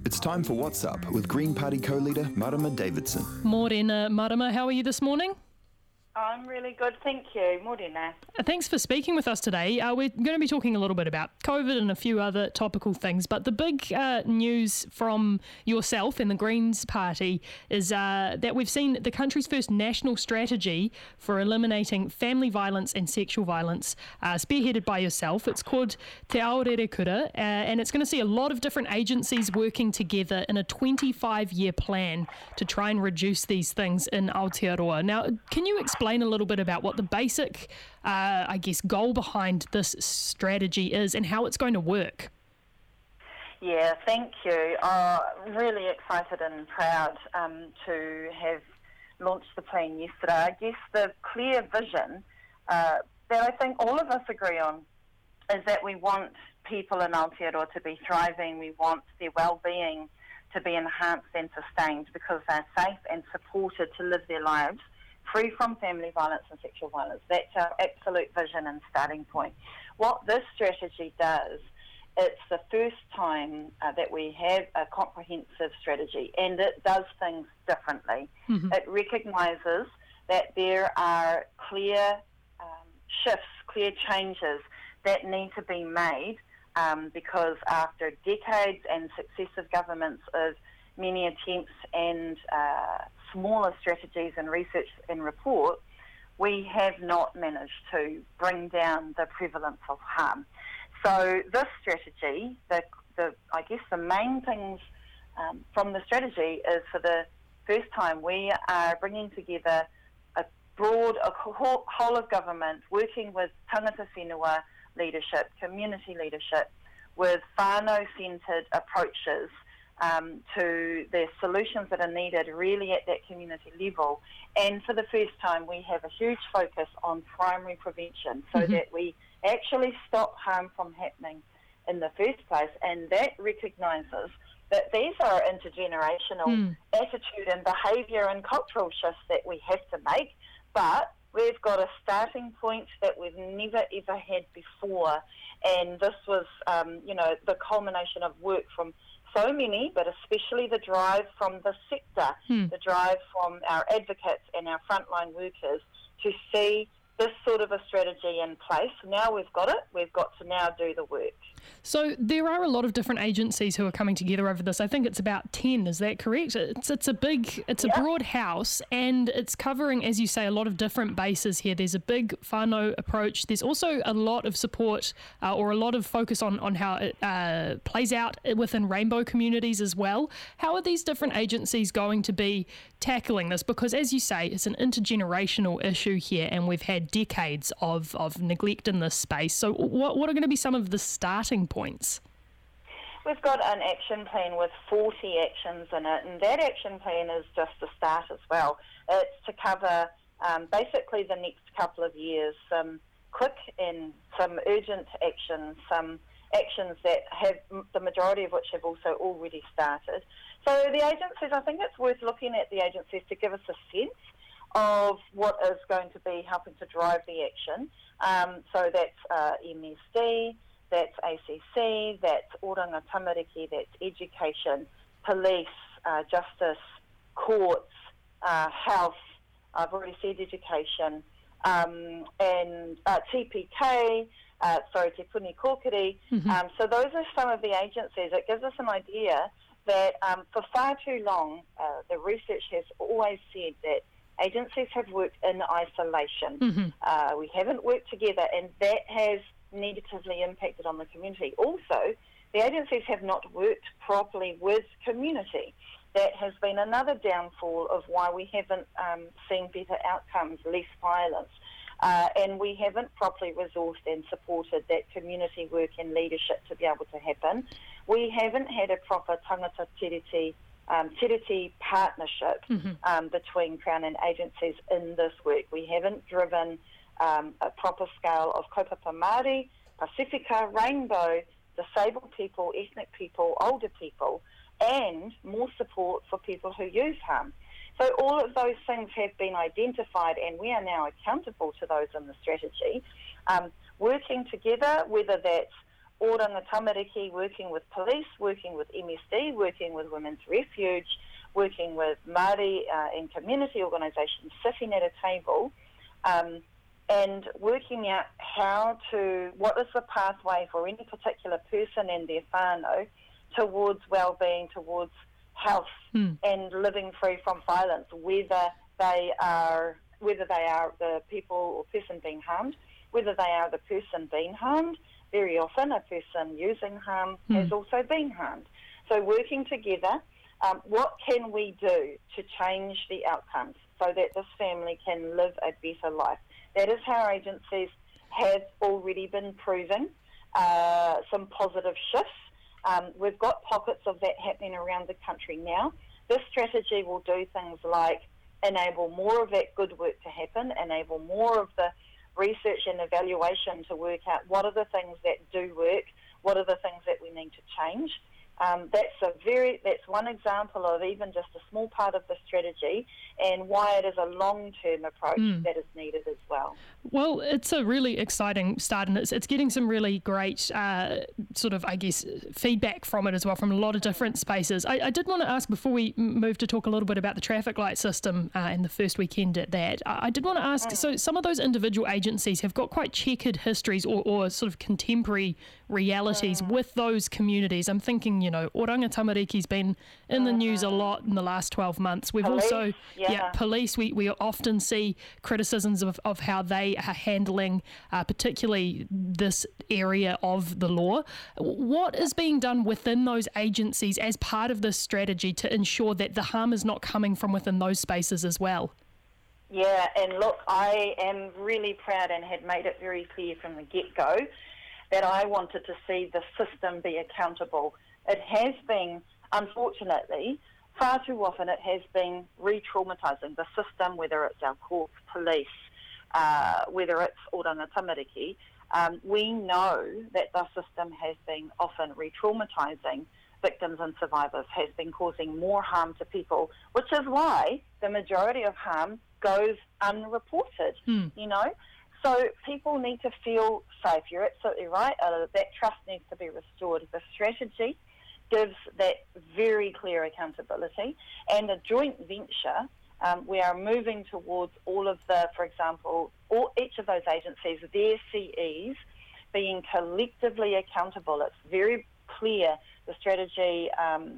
It's time for What's Up with Green Party co-leader Marama Davidson. Morena, Marama, how are you this morning? I'm really good, thank you. Morena. Thanks for speaking with us today. We're going to be talking a little bit about COVID and a few other topical things, but the big news from yourself and the Greens Party is that we've seen the country's first national strategy for eliminating family violence and sexual violence, spearheaded by yourself. It's called Te Aorere Kura, and it's going to see a lot of different agencies working together in a 25-year plan to try and reduce these things in Aotearoa. Now, can you explain a little bit about what the basic, goal behind this strategy is and how it's going to work? Yeah, thank you. Really excited and proud to have launched the plan yesterday. I guess the clear vision that I think all of us agree on is that we want people in Aotearoa to be thriving. We want their well-being to be enhanced and sustained because they're safe and supported to live their lives free from family violence and sexual violence. That's our absolute vision and starting point. What this strategy does, it's the first time that we have a comprehensive strategy, and it does things differently. Mm-hmm. It recognises that there are clear shifts, clear changes that need to be made because after decades and successive governments of many attempts and smaller strategies and research and report, we have not managed to bring down the prevalence of harm. So this strategy, the main things from the strategy is for the first time we are bringing together a whole of government, working with tangata whenua leadership, community leadership, with whānau-centred approaches to the solutions that are needed really at that community level. And for the first time, we have a huge focus on primary prevention so mm-hmm. that we actually stop harm from happening in the first place. And that recognises that these are intergenerational attitude and behaviour and cultural shifts that we have to make, but we've got a starting point that we've never ever had before. And this was, the culmination of work from so many, but especially the drive from the sector, the drive from our advocates and our frontline workers to see this sort of a strategy in place. Now we've got it, we've got to now do the work. So there are a lot of different agencies who are coming together over this. I think it's about 10, is that correct? It's a broad house, and it's covering, as you say, a lot of different bases here. There's a big whānau approach. There's also a lot of support or a lot of focus on how it plays out within rainbow communities as well. How are these different agencies going to be tackling this? Because, as you say, it's an intergenerational issue here, and we've had decades of neglect in this space. So what are going to be some of the starting points? We've got an action plan with 40 actions in it, and that action plan is just the start as well. It's to cover basically the next couple of years, some quick and some urgent actions, some actions that have, the majority of which have also already started. So the agencies, I think it's worth looking at the agencies to give us a sense of what is going to be helping to drive the action. So that's MSD, that's ACC, that's Oranga Tamariki, that's education, police, justice, courts, health, I've already said education, and TPK, Te Puni Kōkiri. Mm-hmm. So those are some of the agencies. It gives us an idea that for far too long, the research has always said that agencies have worked in isolation. Mm-hmm. We haven't worked together, and that has negatively impacted on the community. Also, the agencies have not worked properly with community. That has been another downfall of why we haven't seen better outcomes, less violence, and we haven't properly resourced and supported that community work and leadership to be able to happen. We haven't had a proper tangata tiriti partnership between Crown and agencies in this work. We haven't driven a proper scale of kaupapa Māori, Pasifika, Rainbow, disabled people, ethnic people, older people, and more support for people who use harm. So all of those things have been identified, and we are now accountable to those in the strategy. Working together, whether that's Oranga Tamariki, working with police, working with MSD, working with Women's Refuge, working with Māori and community organisations, sitting at a table and working out what is the pathway for any particular person and their whānau towards well-being, towards health and living free from violence, whether they are the people or person being harmed, whether they are the person being harmed. Very often a person using harm has also been harmed. So working together, what can we do to change the outcomes so that this family can live a better life? That is how agencies have already been proving some positive shifts. We've got pockets of that happening around the country now. This strategy will do things like enable more of that good work to happen, enable more of the research and evaluation to work out what are the things that do work, what are the things that we need to change. That's one example of even just a small part of the strategy and why it is a long-term approach that is needed as well. Well, it's a really exciting start, and it's getting some really great feedback from it as well, from a lot of different spaces. I did want to ask, before we move to talk a little bit about the traffic light system and the first weekend at that, I did want to ask, so some of those individual agencies have got quite checkered histories or sort of contemporary realities with those communities. I'm thinking, Oranga Tamariki's been in the news a lot in the last 12 months. We've also, police, we often see criticisms of how they are handling particularly this area of the law. What is being done within those agencies as part of this strategy to ensure that the harm is not coming from within those spaces as well? Yeah, and look, I am really proud and had made it very clear from the get-go that I wanted to see the system be accountable. It has been, unfortunately, far too often it has been re-traumatising the system, whether it's our courts, police, whether it's Oranga Tamariki. We know that the system has been often re-traumatising victims and survivors, has been causing more harm to people, which is why the majority of harm goes unreported, So people need to feel safe. You're absolutely right. That trust needs to be restored. The strategy gives that very clear accountability, and a joint venture. We are moving towards all of the, for example, each of those agencies, their CEs being collectively accountable. It's very clear. The strategy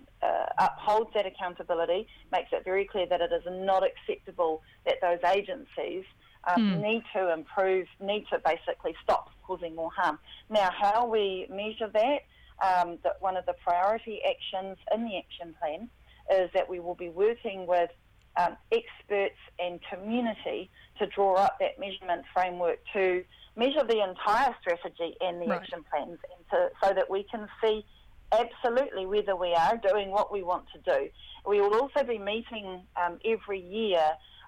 upholds that accountability, makes it very clear that it is not acceptable that those agencies need to improve, need to basically stop causing more harm. Now, how we measure that, one of the priority actions in the action plan is that we will be working with experts and community to draw up that measurement framework to measure the entire strategy and the action plans, and so that we can see absolutely whether we are doing what we want to do. We will also be meeting every year,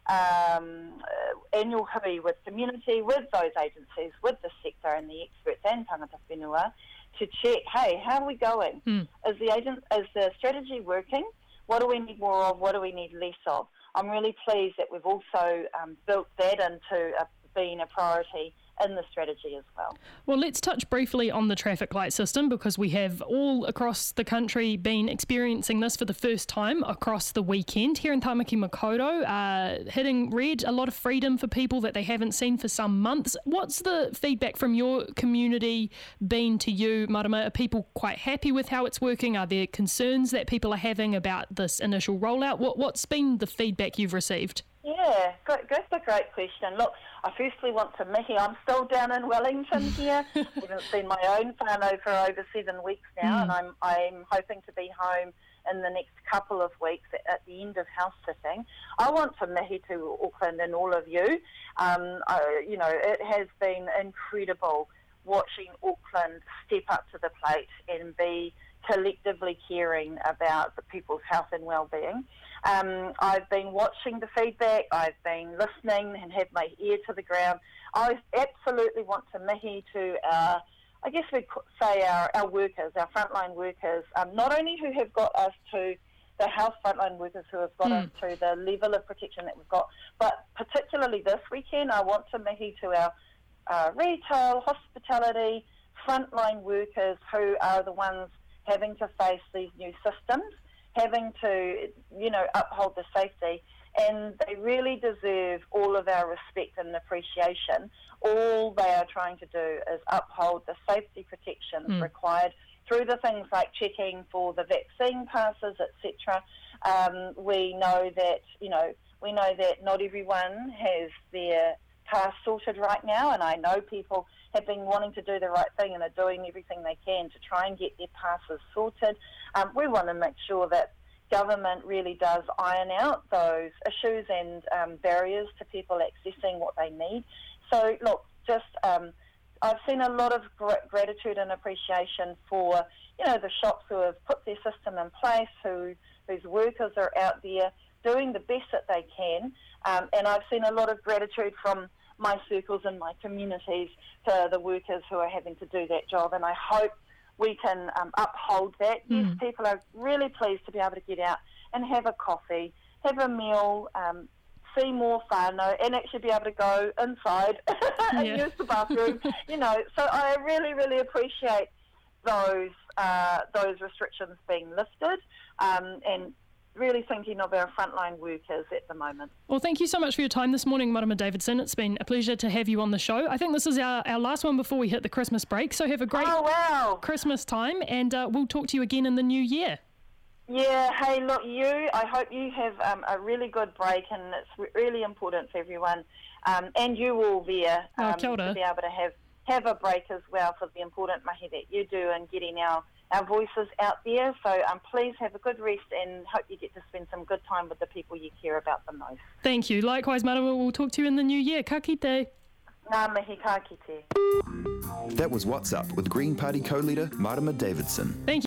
annual hui with community, with those agencies, with the sector and the experts and tangata whenua to check, hey, how are we going? Is the strategy working? What do we need more of? What do we need less of? I'm really pleased that we've also built that into being a priority in the strategy as well. Well, let's touch briefly on the traffic light system, because we have all across the country been experiencing this for the first time across the weekend. Here in Tamaki Makaurau, hitting red, a lot of freedom for people that they haven't seen for some months. What's the feedback from your community been to you, Marama? Are people quite happy with how it's working? Are there concerns that people are having about this initial rollout? What's been the feedback you've received? Yeah, that's a great question. Look, I firstly want to mihi. I'm still down in Wellington here. I haven't seen my own whānau for over 7 weeks now, and I'm hoping to be home in the next couple of weeks at the end of house sitting. I want to mihi to Auckland and all of you. It has been incredible watching Auckland step up to the plate and be collectively caring about the people's health and well-being. I've been watching the feedback, I've been listening and have my ear to the ground. I absolutely want to mihi to I guess we'd say our workers, our frontline workers, not only who have got us to the health frontline workers who have got us to the level of protection that we've got, but particularly this weekend, I want to mihi to our retail, hospitality, frontline workers who are the ones having to face these new systems, having to, uphold the safety, and they really deserve all of our respect and appreciation. All they are trying to do is uphold the safety protections required through the things like checking for the vaccine passes, etc. We know that not everyone has their pass sorted right now, and I know people have been wanting to do the right thing and are doing everything they can to try and get their passes sorted. We want to make sure that government really does iron out those issues and barriers to people accessing what they need. So, look, I've seen a lot of gratitude and appreciation for, the shops who have put their system in place, whose workers are out there doing the best that they can. And I've seen a lot of gratitude from my circles and my communities to the workers who are having to do that job. And I hope we can uphold that. Yes, people are really pleased to be able to get out and have a coffee, have a meal, see more whānau, and actually be able to go inside and use the bathroom. So I really, really appreciate those restrictions being lifted, and really thinking of our frontline workers at the moment. Well, thank you so much for your time this morning, Marama Davidson. It's been a pleasure to have you on the show. I think this is our last one before we hit the Christmas break, so have a great Christmas time, and we'll talk to you again in the new year. Yeah, hey, look, I hope you have a really good break, and it's really important for everyone, and you all there to be able to have a break as well for the important mahi that you do and getting our voices out there. So please have a good rest and hope you get to spend some good time with the people you care about the most. Thank you. Likewise, Marama, we'll talk to you in the new year. Ka kite. Ngā mihi, ka kite. That was What's Up with Green Party co-leader Marama Davidson. Thank you.